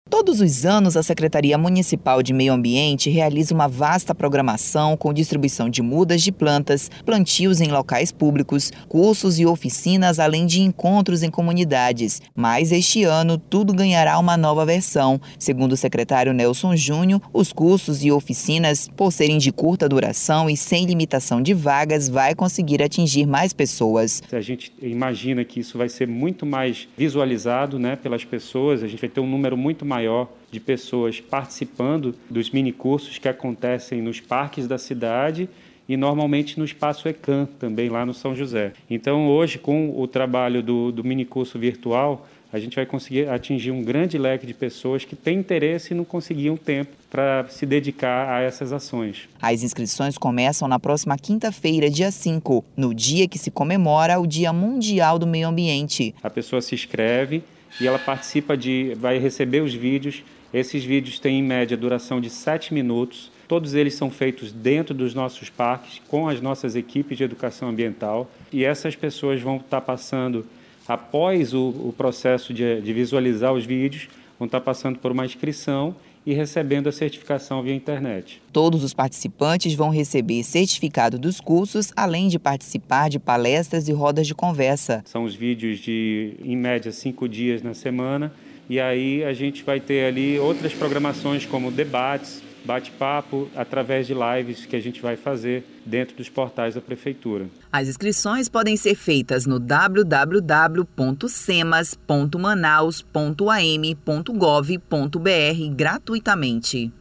Todos os anos, a Secretaria Municipal de Meio Ambiente realiza uma vasta programação com distribuição de mudas de plantas, plantios em locais públicos, cursos e oficinas, além de encontros em comunidades. Mas este ano, tudo ganhará uma nova versão. Segundo o secretário Nelson Júnior, os cursos e oficinas, por serem de curta duração e sem limitação de vagas, vai conseguir atingir mais pessoas. A gente imagina que isso vai ser muito mais visualizado, pelas pessoas, a gente vai ter um número muito maior de pessoas participando dos minicursos que acontecem nos parques da cidade e normalmente no Espaço ECAM, também lá no São José. Então hoje, com o trabalho do minicurso virtual, a gente vai conseguir atingir um grande leque de pessoas que têm interesse e não conseguiam tempo para se dedicar a essas ações. As inscrições começam na próxima quinta-feira, dia 5, no dia que se comemora o Dia Mundial do Meio Ambiente. A pessoa se inscreve e ela vai receber os vídeos. Esses vídeos têm, em média, duração de 7 minutos. Todos eles são feitos dentro dos nossos parques, com as nossas equipes de educação ambiental. E essas pessoas vão estar passando, após o processo de visualizar os vídeos, vão estar passando por uma inscrição e recebendo a certificação via internet. Todos os participantes vão receber certificado dos cursos, além de participar de palestras e rodas de conversa. São os vídeos de, em média, 5 dias na semana, e aí a gente vai ter ali outras programações como debates, bate-papo, através de lives que a gente vai fazer dentro dos portais da Prefeitura. As inscrições podem ser feitas no www.semas.manaus.am.gov.br gratuitamente.